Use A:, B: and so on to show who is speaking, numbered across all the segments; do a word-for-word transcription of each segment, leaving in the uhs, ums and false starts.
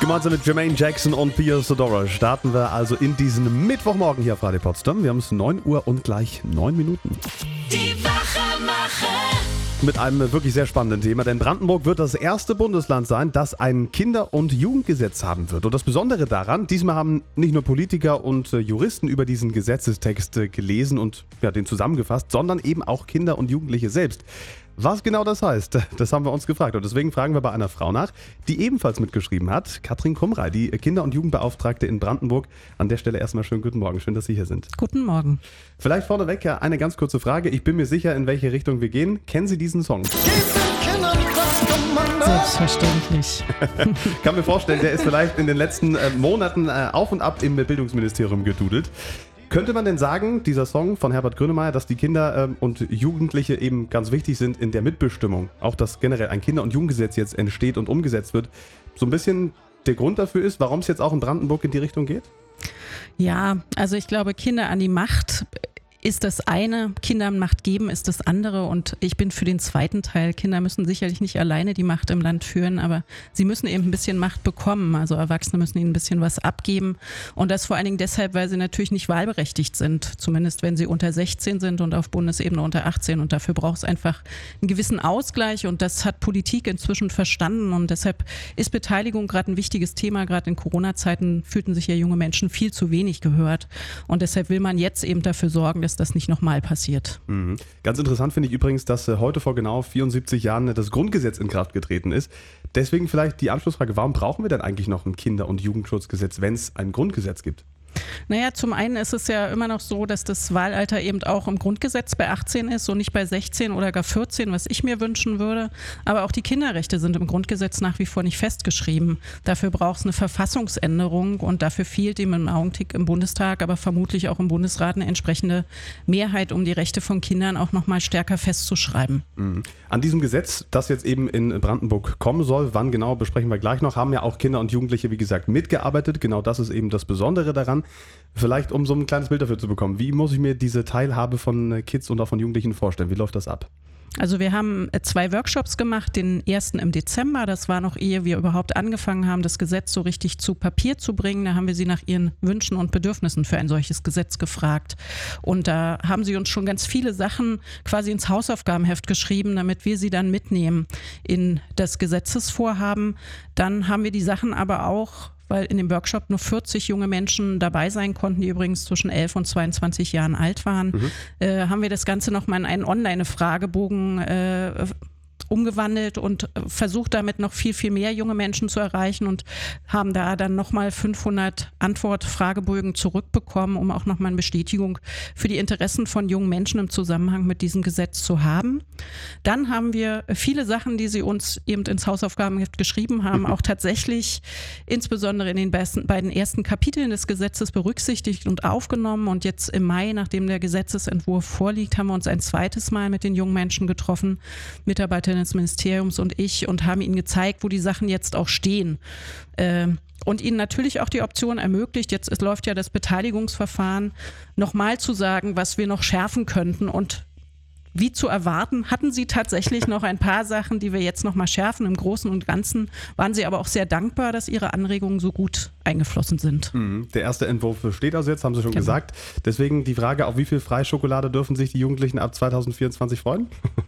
A: Gemeinsam mit Jermaine Jackson und Pia Sodora starten wir also in diesen Mittwochmorgen hier auf Radio Potsdam. Wir haben es neun Uhr und gleich neun Minuten.
B: Die Wachermacher.
A: Mit einem wirklich sehr spannenden Thema, denn Brandenburg wird das erste Bundesland sein, das ein Kinder- und Jugendgesetz haben wird. Und das Besondere daran, diesmal haben nicht nur Politiker und Juristen über diesen Gesetzestext gelesen und ja, den zusammengefasst, sondern eben auch Kinder und Jugendliche selbst. Was genau das heißt, das haben wir uns gefragt und deswegen fragen wir bei einer Frau nach, die ebenfalls mitgeschrieben hat, Katrin Kumrei, die Kinder- und Jugendbeauftragte in Brandenburg. An der Stelle erstmal schönen guten Morgen, schön, dass Sie hier sind.
C: Guten Morgen.
A: Vielleicht vorneweg ja eine ganz kurze Frage, ich bin mir sicher, in welche Richtung wir gehen. Kennen Sie diesen Song?
C: Selbstverständlich.
A: Kann mir vorstellen, der ist vielleicht in den letzten äh, Monaten äh, auf und ab im Bildungsministerium gedudelt. Könnte man denn sagen, dieser Song von Herbert Grönemeyer, dass die Kinder ähm, und Jugendliche eben ganz wichtig sind in der Mitbestimmung, auch dass generell ein Kinder- und Jugendgesetz jetzt entsteht und umgesetzt wird, so ein bisschen der Grund dafür ist, warum es jetzt auch in Brandenburg in die Richtung geht?
C: Ja, also ich glaube, Kinder an die Macht ist das eine, Kindern Macht geben ist das andere und ich bin für den zweiten Teil. Kinder müssen sicherlich nicht alleine die Macht im Land führen, aber sie müssen eben ein bisschen Macht bekommen. Also Erwachsene müssen ihnen ein bisschen was abgeben und das vor allen Dingen deshalb, weil sie natürlich nicht wahlberechtigt sind, zumindest wenn sie unter sechzehn sind und auf Bundesebene unter achtzehn und dafür braucht es einfach einen gewissen Ausgleich und das hat Politik inzwischen verstanden und deshalb ist Beteiligung gerade ein wichtiges Thema. Gerade in Corona-Zeiten fühlten sich ja junge Menschen viel zu wenig gehört und deshalb will man jetzt eben dafür sorgen, dass das nicht nochmal passiert.
A: Mhm. Ganz interessant finde ich übrigens, dass äh, heute vor genau vierundsiebzig Jahren äh, das Grundgesetz in Kraft getreten ist. Deswegen vielleicht die Anschlussfrage, warum brauchen wir denn eigentlich noch ein Kinder- und Jugendschutzgesetz, wenn es ein Grundgesetz gibt?
C: Naja, zum einen ist es ja immer noch so, dass das Wahlalter eben auch im Grundgesetz bei achtzehn ist und nicht bei sechzehn oder gar vierzehn, was ich mir wünschen würde. Aber auch die Kinderrechte sind im Grundgesetz nach wie vor nicht festgeschrieben. Dafür braucht es eine Verfassungsänderung und dafür fehlt ihm im Augenblick im Bundestag, aber vermutlich auch im Bundesrat eine entsprechende Mehrheit, um die Rechte von Kindern auch nochmal stärker festzuschreiben.
A: Mhm. An diesem Gesetz, das jetzt eben in Brandenburg kommen soll, wann genau, besprechen wir gleich noch, haben ja auch Kinder und Jugendliche, wie gesagt, mitgearbeitet. Genau das ist eben das Besondere daran. Vielleicht, um so ein kleines Bild dafür zu bekommen, wie muss ich mir diese Teilhabe von Kids und auch von Jugendlichen vorstellen? Wie läuft das ab?
C: Also wir haben zwei Workshops gemacht, den ersten im Dezember, das war noch ehe wir überhaupt angefangen haben, das Gesetz so richtig zu Papier zu bringen. Da haben wir sie nach ihren Wünschen und Bedürfnissen für ein solches Gesetz gefragt. Und da haben sie uns schon ganz viele Sachen quasi ins Hausaufgabenheft geschrieben, damit wir sie dann mitnehmen in das Gesetzesvorhaben. Dann haben wir die Sachen aber auch, weil in dem Workshop nur vierzig junge Menschen dabei sein konnten, die übrigens zwischen elf und zweiundzwanzig Jahren alt waren, mhm. äh, haben wir das Ganze nochmal in einen Online-Fragebogen äh, umgewandelt und versucht damit noch viel, viel mehr junge Menschen zu erreichen und haben da dann nochmal fünfhundert Antwort-Fragebögen zurückbekommen, um auch nochmal eine Bestätigung für die Interessen von jungen Menschen im Zusammenhang mit diesem Gesetz zu haben. Dann haben wir viele Sachen, die sie uns eben ins Hausaufgabenheft geschrieben haben, auch tatsächlich insbesondere in den beiden ersten Kapiteln des Gesetzes berücksichtigt und aufgenommen und jetzt im Mai, nachdem der Gesetzesentwurf vorliegt, haben wir uns ein zweites Mal mit den jungen Menschen getroffen, Mitarbeiter des Ministeriums und ich und haben ihnen gezeigt, wo die Sachen jetzt auch stehen. Äh, und ihnen natürlich auch die Option ermöglicht, jetzt es läuft ja das Beteiligungsverfahren, nochmal zu sagen, was wir noch schärfen könnten und wie zu erwarten, hatten sie tatsächlich noch ein paar Sachen, die wir jetzt nochmal schärfen. Im Großen und Ganzen waren sie aber auch sehr dankbar, dass ihre Anregungen so gut eingeflossen sind.
A: Mhm. Der erste Entwurf steht also jetzt, haben Sie schon
C: genau.
A: gesagt. Deswegen die Frage, auf wie viel Freischokolade dürfen sich die Jugendlichen ab zwanzig vierundzwanzig freuen?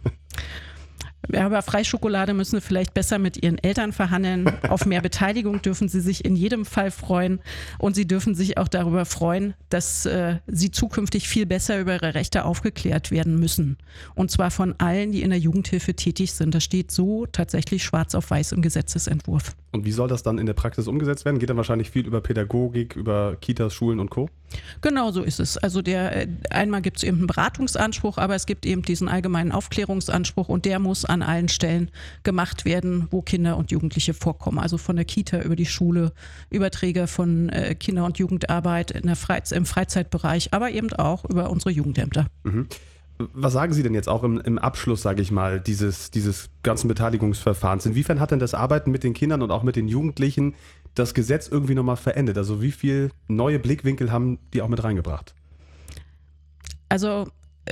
C: Ja, aber Freischokolade müssen sie vielleicht besser mit ihren Eltern verhandeln. Auf mehr Beteiligung dürfen sie sich in jedem Fall freuen und sie dürfen sich auch darüber freuen, dass äh, sie zukünftig viel besser über ihre Rechte aufgeklärt werden müssen. Und zwar von allen, die in der Jugendhilfe tätig sind. Das steht so tatsächlich schwarz auf weiß im Gesetzesentwurf.
A: Und wie soll das dann in der Praxis umgesetzt werden? Geht dann wahrscheinlich viel über Pädagogik, über Kitas, Schulen und Co.?
C: Genau so ist es. Also der einmal gibt es eben einen Beratungsanspruch, aber es gibt eben diesen allgemeinen Aufklärungsanspruch und der muss an allen Stellen gemacht werden, wo Kinder und Jugendliche vorkommen. Also von der Kita über die Schule, Überträger von äh, Kinder- und Jugendarbeit in der Freiz- im Freizeitbereich, aber eben auch über unsere Jugendämter.
A: Mhm. Was sagen Sie denn jetzt auch im, im Abschluss, sage ich mal, dieses, dieses ganzen Beteiligungsverfahrens? Inwiefern hat denn das Arbeiten mit den Kindern und auch mit den Jugendlichen das Gesetz irgendwie nochmal verändert? Also wie viel neue Blickwinkel haben die auch mit reingebracht?
C: Also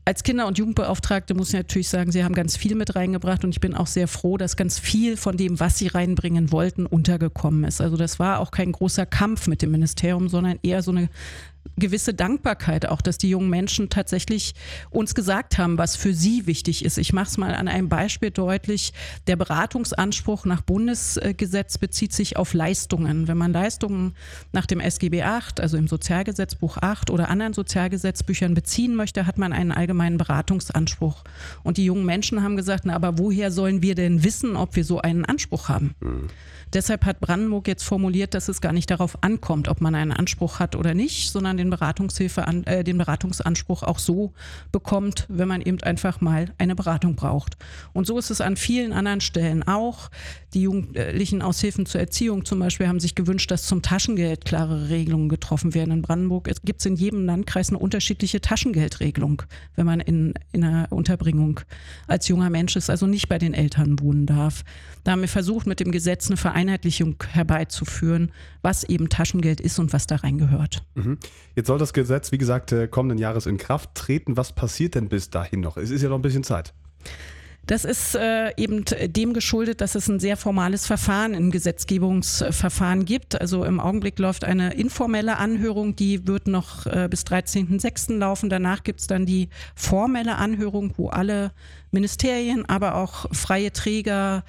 C: Als Kinder- und Jugendbeauftragte muss ich natürlich sagen, Sie haben ganz viel mit reingebracht und ich bin auch sehr froh, dass ganz viel von dem, was Sie reinbringen wollten, untergekommen ist. Also das war auch kein großer Kampf mit dem Ministerium, sondern eher so eine gewisse Dankbarkeit auch, dass die jungen Menschen tatsächlich uns gesagt haben, was für sie wichtig ist. Ich mache es mal an einem Beispiel deutlich. Der Beratungsanspruch nach Bundesgesetz bezieht sich auf Leistungen. Wenn man Leistungen nach dem S G B acht, also im Sozialgesetzbuch acht oder anderen Sozialgesetzbüchern beziehen möchte, hat man einen allgemeinen Beratungsanspruch. Und die jungen Menschen haben gesagt, na, aber woher sollen wir denn wissen, ob wir so einen Anspruch haben? Mhm. Deshalb hat Brandenburg jetzt formuliert, dass es gar nicht darauf ankommt, ob man einen Anspruch hat oder nicht, sondern den Beratungshilfe an, äh, den Beratungsanspruch auch so bekommt, wenn man eben einfach mal eine Beratung braucht. Und so ist es an vielen anderen Stellen auch. Die jugendlichen Aushilfen zur Erziehung zum Beispiel haben sich gewünscht, dass zum Taschengeld klare Regelungen getroffen werden. In Brandenburg gibt es in jedem Landkreis eine unterschiedliche Taschengeldregelung, wenn man in, in einer Unterbringung als junger Mensch ist, also nicht bei den Eltern wohnen darf. Da haben wir versucht, mit dem Gesetz eine Vereinheitlichung herbeizuführen, was eben Taschengeld ist und was da reingehört.
A: Mhm. Jetzt soll das Gesetz, wie gesagt, kommenden Jahres in Kraft treten. Was passiert denn bis dahin noch? Es ist ja noch ein bisschen Zeit.
C: Das ist äh, eben dem geschuldet, dass es ein sehr formales Verfahren im Gesetzgebungsverfahren gibt. Also im Augenblick läuft eine informelle Anhörung, die wird noch äh, bis dreizehnten sechsten laufen. Danach gibt es dann die formelle Anhörung, wo alle Ministerien, aber auch freie Träger,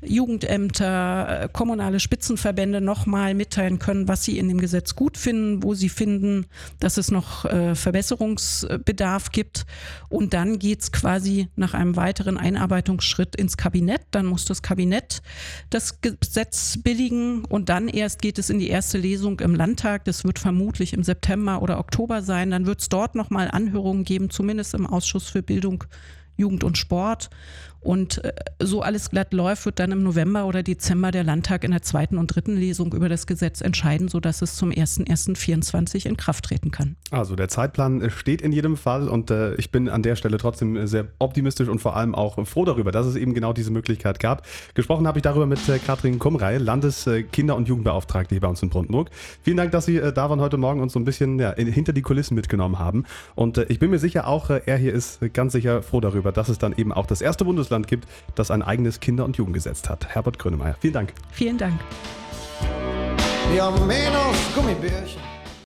C: Jugendämter, kommunale Spitzenverbände nochmal mitteilen können, was sie in dem Gesetz gut finden, wo sie finden, dass es noch äh, Verbesserungsbedarf gibt. Und dann geht's quasi nach einem weiteren Einarbeitungsschritt ins Kabinett. Dann muss das Kabinett das Gesetz billigen und dann erst geht es in die erste Lesung im Landtag. Das wird vermutlich im September oder Oktober sein. Dann wird es dort nochmal Anhörungen geben, zumindest im Ausschuss für Bildung, Jugend und Sport. Und so alles glatt läuft, wird dann im November oder Dezember der Landtag in der zweiten und dritten Lesung über das Gesetz entscheiden, sodass es zum ersten ersten vierundzwanzig in Kraft treten kann.
A: Also der Zeitplan steht in jedem Fall und äh, ich bin an der Stelle trotzdem sehr optimistisch und vor allem auch froh darüber, dass es eben genau diese Möglichkeit gab. Gesprochen habe ich darüber mit äh, Katrin Kumrey, Landeskinder- und Jugendbeauftragte hier bei uns in Brandenburg. Vielen Dank, dass Sie äh, da waren heute Morgen und so ein bisschen ja, in, hinter die Kulissen mitgenommen haben. Und äh, ich bin mir sicher auch, äh, er hier ist ganz sicher froh darüber, dass es dann eben auch das erste Bundesland gibt, das ein eigenes Kinder- und Jugendgesetz hat. Herbert Grönemeyer, vielen Dank.
C: Vielen Dank.
D: Ja, menos Gummibärchen.